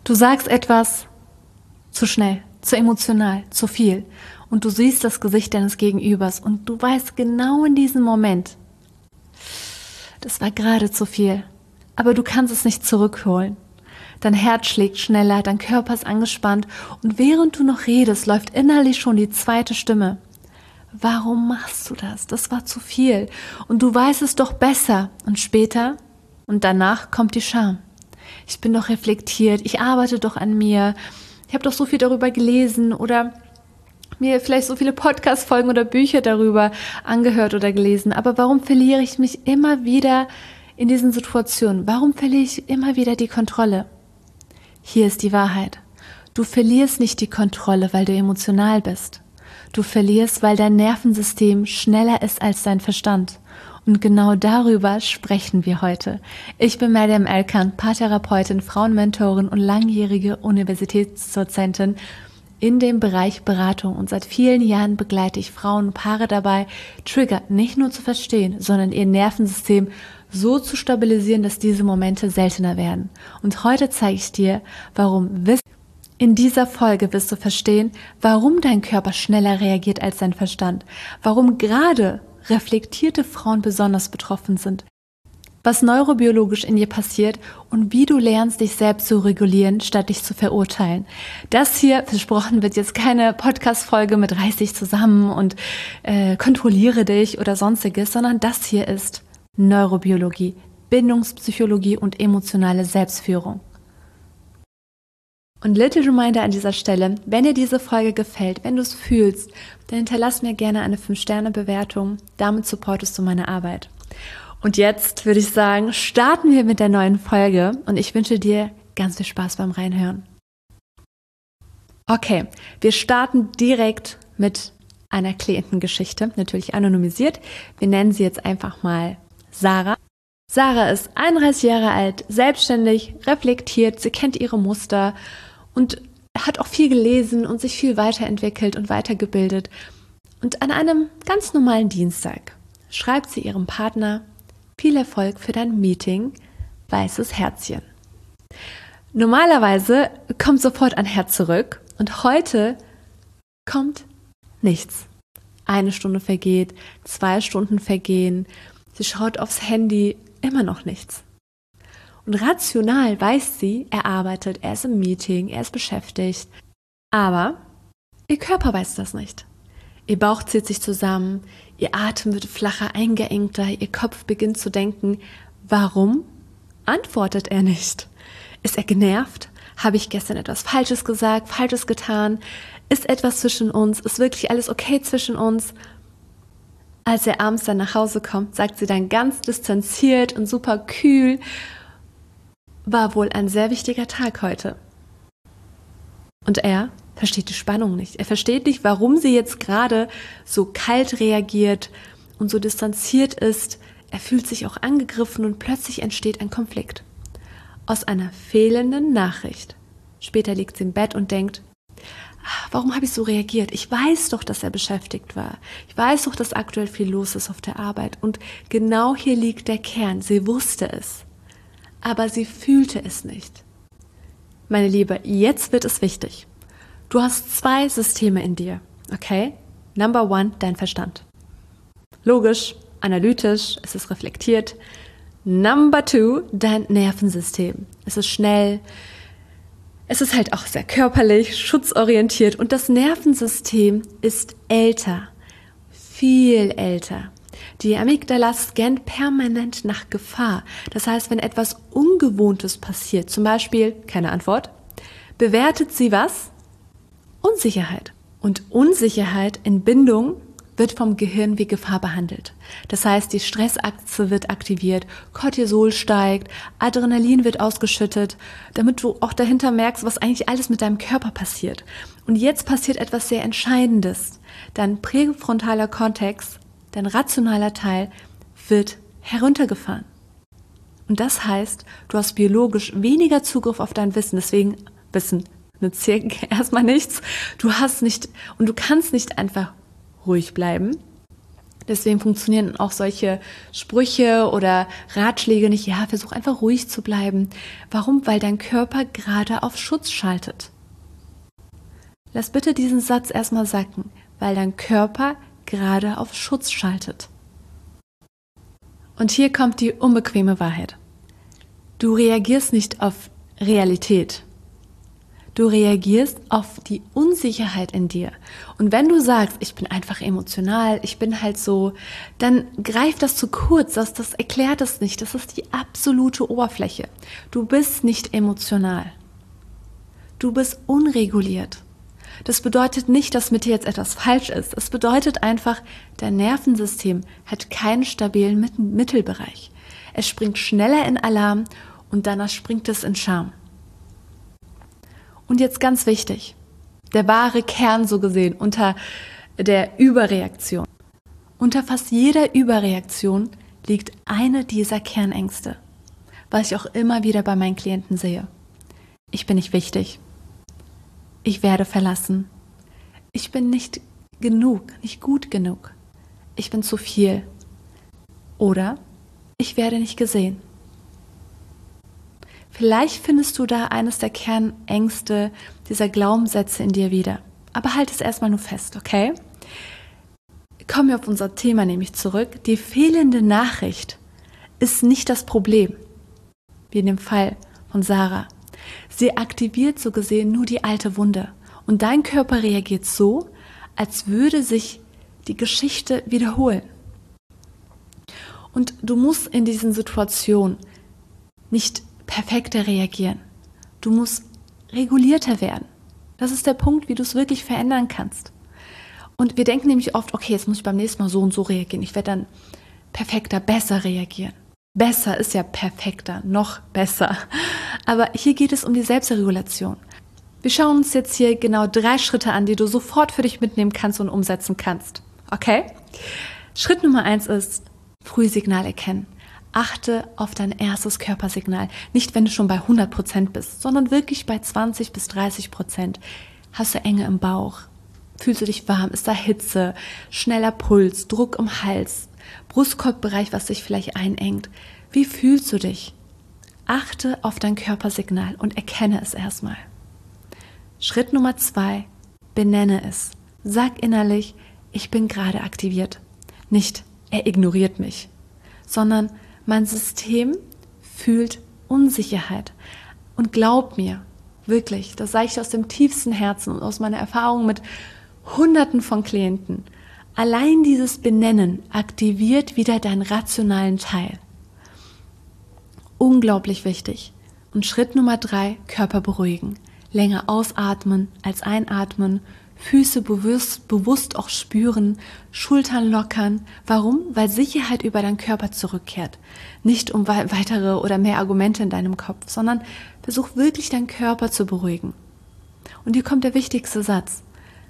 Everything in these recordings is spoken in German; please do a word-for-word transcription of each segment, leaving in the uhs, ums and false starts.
Du sagst etwas zu schnell, zu emotional, zu viel und du siehst das Gesicht deines Gegenübers und du weißt genau in diesem Moment, das war gerade zu viel, aber du kannst es nicht zurückholen. Dein Herz schlägt schneller, dein Körper ist angespannt und während du noch redest, läuft innerlich schon die zweite Stimme. Warum machst du das? Das war zu viel und du weißt es doch besser. Und später und danach kommt die Scham. Ich bin doch reflektiert, ich arbeite doch an mir, ich habe doch so viel darüber gelesen oder mir vielleicht so viele Podcast-Folgen oder Bücher darüber angehört oder gelesen. Aber warum verliere ich mich immer wieder in diesen Situationen? Warum verliere ich immer wieder die Kontrolle? Hier ist die Wahrheit. Du verlierst nicht die Kontrolle, weil du emotional bist. Du verlierst, weil dein Nervensystem schneller ist als dein Verstand. Und genau darüber sprechen wir heute. Ich bin Mariam Erkan, Paartherapeutin, Frauenmentorin und langjährige Universitätsdozentin in dem Bereich Beratung. Und seit vielen Jahren begleite ich Frauen und Paare dabei, Trigger nicht nur zu verstehen, sondern ihr Nervensystem so zu stabilisieren, dass diese Momente seltener werden. Und heute zeige ich dir, warum Wissen. In dieser Folge wirst du verstehen, warum dein Körper schneller reagiert als dein Verstand, warum gerade reflektierte Frauen besonders betroffen sind, was neurobiologisch in dir passiert und wie du lernst, dich selbst zu regulieren, statt dich zu verurteilen. Das hier, versprochen, wird jetzt keine Podcast-Folge mit reiß dich zusammen und äh, kontrolliere dich oder sonstiges, sondern das hier ist Neurobiologie, Bindungspsychologie und emotionale Selbstführung. Und little reminder an dieser Stelle, wenn dir diese Folge gefällt, wenn du es fühlst, dann hinterlass mir gerne eine fünf Sterne Bewertung. Damit supportest du meine Arbeit. Und jetzt würde ich sagen, starten wir mit der neuen Folge und ich wünsche dir ganz viel Spaß beim Reinhören. Okay, wir starten direkt mit einer Klientengeschichte, natürlich anonymisiert. Wir nennen sie jetzt einfach mal Sarah. Sarah ist einunddreißig Jahre alt, selbstständig, reflektiert, sie kennt ihre Muster und hat auch viel gelesen und sich viel weiterentwickelt und weitergebildet. Und an einem ganz normalen Dienstag schreibt sie ihrem Partner: Viel Erfolg für dein Meeting, weißes Herzchen. Normalerweise kommt sofort ein Herz zurück und heute kommt nichts. Eine Stunde vergeht, zwei Stunden vergehen, sie schaut aufs Handy, immer noch nichts. Und rational weiß sie, er arbeitet, er ist im Meeting, er ist beschäftigt. Aber ihr Körper weiß das nicht. Ihr Bauch zieht sich zusammen, ihr Atem wird flacher, eingeengter, ihr Kopf beginnt zu denken, warum antwortet er nicht? Ist er genervt? Habe ich gestern etwas Falsches gesagt, Falsches getan? Ist etwas zwischen uns? Ist wirklich alles okay zwischen uns? Als er abends dann nach Hause kommt, sagt sie dann ganz distanziert und super kühl, war wohl ein sehr wichtiger Tag heute. Und er versteht die Spannung nicht. Er versteht nicht, warum sie jetzt gerade so kalt reagiert und so distanziert ist. Er fühlt sich auch angegriffen und plötzlich entsteht ein Konflikt. Aus einer fehlenden Nachricht. Später liegt sie im Bett und denkt, warum habe ich so reagiert? Ich weiß doch, dass er beschäftigt war. Ich weiß doch, dass aktuell viel los ist auf der Arbeit. Und genau hier liegt der Kern. Sie wusste es, aber sie fühlte es nicht. Meine Liebe, jetzt wird es wichtig. Du hast zwei Systeme in dir, okay? Number one, dein Verstand. Logisch, analytisch, es ist reflektiert. Number two, dein Nervensystem. Es ist schnell, es ist halt auch sehr körperlich, schutzorientiert und das Nervensystem ist älter, viel älter. Die Amygdala scannt permanent nach Gefahr. Das heißt, wenn etwas Ungewohntes passiert, zum Beispiel keine Antwort, bewertet sie was? Unsicherheit. Und Unsicherheit in Bindung wird vom Gehirn wie Gefahr behandelt. Das heißt, die Stressachse wird aktiviert, Cortisol steigt, Adrenalin wird ausgeschüttet, damit du auch dahinter merkst, was eigentlich alles mit deinem Körper passiert. Und jetzt passiert etwas sehr Entscheidendes. Dein präfrontaler Kortex, dein rationaler Teil, wird heruntergefahren. Und das heißt, du hast biologisch weniger Zugriff auf dein Wissen, deswegen Wissen nützt hier erstmal nichts. Du hast nicht und du kannst nicht einfach ruhig bleiben. Deswegen funktionieren auch solche Sprüche oder Ratschläge nicht. Ja, versuch einfach ruhig zu bleiben. Warum? Weil dein Körper gerade auf Schutz schaltet. Lass bitte diesen Satz erstmal sacken, weil dein Körper gerade auf Schutz schaltet. Und hier kommt die unbequeme Wahrheit. Du reagierst nicht auf Realität. Du reagierst auf die Unsicherheit in dir. Und wenn du sagst, ich bin einfach emotional, ich bin halt so, dann greift das zu kurz, das, das erklärt es nicht. Das ist die absolute Oberfläche. Du bist nicht emotional. Du bist unreguliert. Das bedeutet nicht, dass mit dir jetzt etwas falsch ist. Es bedeutet einfach, dein Nervensystem hat keinen stabilen Mittelbereich. Es springt schneller in Alarm und danach springt es in Scham. Und jetzt ganz wichtig, der wahre Kern so gesehen unter der Überreaktion. Unter fast jeder Überreaktion liegt eine dieser Kernängste, was ich auch immer wieder bei meinen Klienten sehe. Ich bin nicht wichtig. Ich werde verlassen. Ich bin nicht genug, nicht gut genug. Ich bin zu viel. Oder ich werde nicht gesehen. Vielleicht findest du da eines der Kernängste dieser Glaubenssätze in dir wieder. Aber halt es erstmal nur fest, okay? Kommen wir auf unser Thema nämlich zurück. Die fehlende Nachricht ist nicht das Problem, wie in dem Fall von Sarah. Sie aktiviert so gesehen nur die alte Wunde. Und dein Körper reagiert so, als würde sich die Geschichte wiederholen. Und du musst in diesen Situationen nicht perfekter reagieren. Du musst regulierter werden. Das ist der Punkt, wie du es wirklich verändern kannst. Und wir denken nämlich oft, okay, jetzt muss ich beim nächsten Mal so und so reagieren. Ich werde dann perfekter, besser reagieren. Besser ist ja perfekter, noch besser. Aber hier geht es um die Selbstregulation. Wir schauen uns jetzt hier genau drei Schritte an, die du sofort für dich mitnehmen kannst und umsetzen kannst. Okay? Schritt Nummer eins ist Frühsignal erkennen. Achte auf dein erstes Körpersignal. Nicht, wenn du schon bei hundert Prozent bist, sondern wirklich bei zwanzig bis dreißig Prozent. Hast du Enge im Bauch? Fühlst du dich warm? Ist da Hitze? Schneller Puls? Druck im Hals? Brustkorbbereich, was dich vielleicht einengt? Wie fühlst du dich? Achte auf dein Körpersignal und erkenne es erstmal. Schritt Nummer zwei, benenne es. Sag innerlich, ich bin gerade aktiviert. Nicht, er ignoriert mich, sondern mein System fühlt Unsicherheit. Und glaub mir, wirklich, das sage ich aus dem tiefsten Herzen und aus meiner Erfahrung mit Hunderten von Klienten, allein dieses Benennen aktiviert wieder deinen rationalen Teil. Unglaublich wichtig. Und Schritt Nummer drei, Körper beruhigen. Länger ausatmen als einatmen, Füße bewusst, bewusst auch spüren, Schultern lockern. Warum? Weil Sicherheit über deinen Körper zurückkehrt. Nicht um weitere oder mehr Argumente in deinem Kopf, sondern versuch wirklich deinen Körper zu beruhigen. Und hier kommt der wichtigste Satz.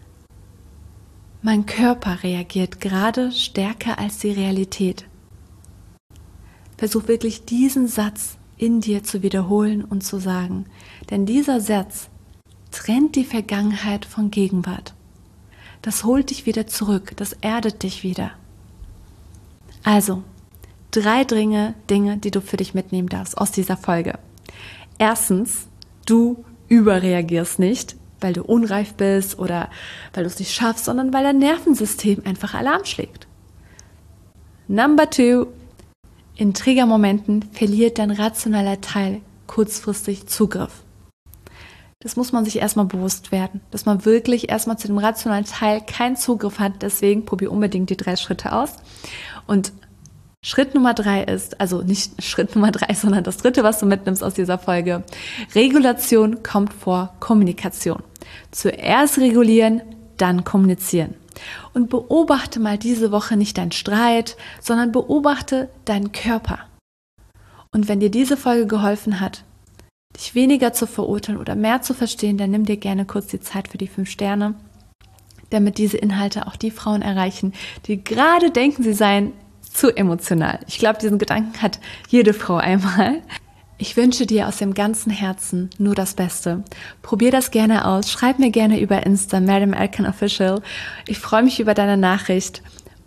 Mein Körper reagiert gerade stärker als die Realität. Versuch wirklich diesen Satz in dir zu wiederholen und zu sagen. Denn dieser Satz trennt die Vergangenheit von Gegenwart. Das holt dich wieder zurück, das erdet dich wieder. Also, drei Dinge, Dinge, die du für dich mitnehmen darfst aus dieser Folge. Erstens, du überreagierst nicht, weil du unreif bist oder weil du es nicht schaffst, sondern weil dein Nervensystem einfach Alarm schlägt. Number two, in Triggermomenten verliert dein rationaler Teil kurzfristig Zugriff. Das muss man sich erstmal bewusst werden, dass man wirklich erstmal zu dem rationalen Teil keinen Zugriff hat. Deswegen probier unbedingt die drei Schritte aus. Und Schritt Nummer drei ist, also nicht Schritt Nummer drei, sondern das dritte, was du mitnimmst aus dieser Folge. Regulation kommt vor Kommunikation. Zuerst regulieren, dann kommunizieren. Und beobachte mal diese Woche nicht deinen Streit, sondern beobachte deinen Körper. Und wenn dir diese Folge geholfen hat, dich weniger zu verurteilen oder mehr zu verstehen, dann nimm dir gerne kurz die Zeit für die fünf Sterne, damit diese Inhalte auch die Frauen erreichen, die gerade denken, sie seien zu emotional. Ich glaube, diesen Gedanken hat jede Frau einmal. Ich wünsche dir aus dem ganzen Herzen nur das Beste. Probier das gerne aus. Schreib mir gerne über Insta, Madame Elkan Official. Ich freue mich über deine Nachricht.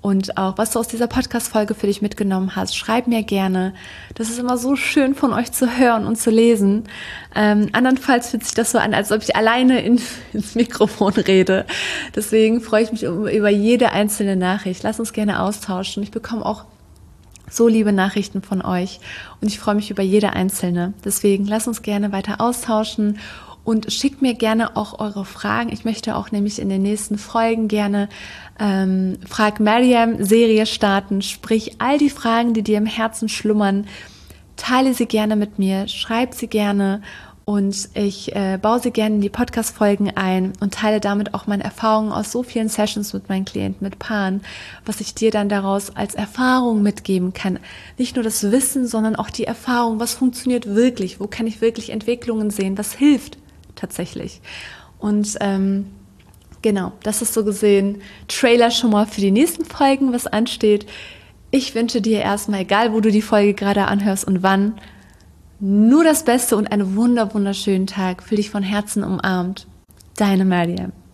und auch, was du aus dieser Podcast-Folge für dich mitgenommen hast. Schreib mir gerne. Das ist immer so schön von euch zu hören und zu lesen. Ähm, andernfalls fühlt sich das so an, als ob ich alleine in, ins Mikrofon rede. Deswegen freue ich mich über jede einzelne Nachricht. Lass uns gerne austauschen. Ich bekomme auch so liebe Nachrichten von euch und ich freue mich über jede einzelne. Deswegen lasst uns gerne weiter austauschen und schickt mir gerne auch eure Fragen. Ich möchte auch nämlich in den nächsten Folgen gerne ähm, Frag Mariam Serie starten, sprich all die Fragen, die dir im Herzen schlummern, teile sie gerne mit mir, schreib sie gerne und ich äh, baue sie gerne in die Podcast-Folgen ein und teile damit auch meine Erfahrungen aus so vielen Sessions mit meinen Klienten, mit Paaren, was ich dir dann daraus als Erfahrung mitgeben kann. Nicht nur das Wissen, sondern auch die Erfahrung, was funktioniert wirklich, wo kann ich wirklich Entwicklungen sehen, was hilft tatsächlich. Und ähm, genau, das ist so gesehen Trailer schon mal für die nächsten Folgen, was ansteht. Ich wünsche dir erstmal, egal wo du die Folge gerade anhörst und wann, nur das Beste und einen wunder, wunderschönen Tag. Fühl dich von Herzen umarmt. Deine Mariam.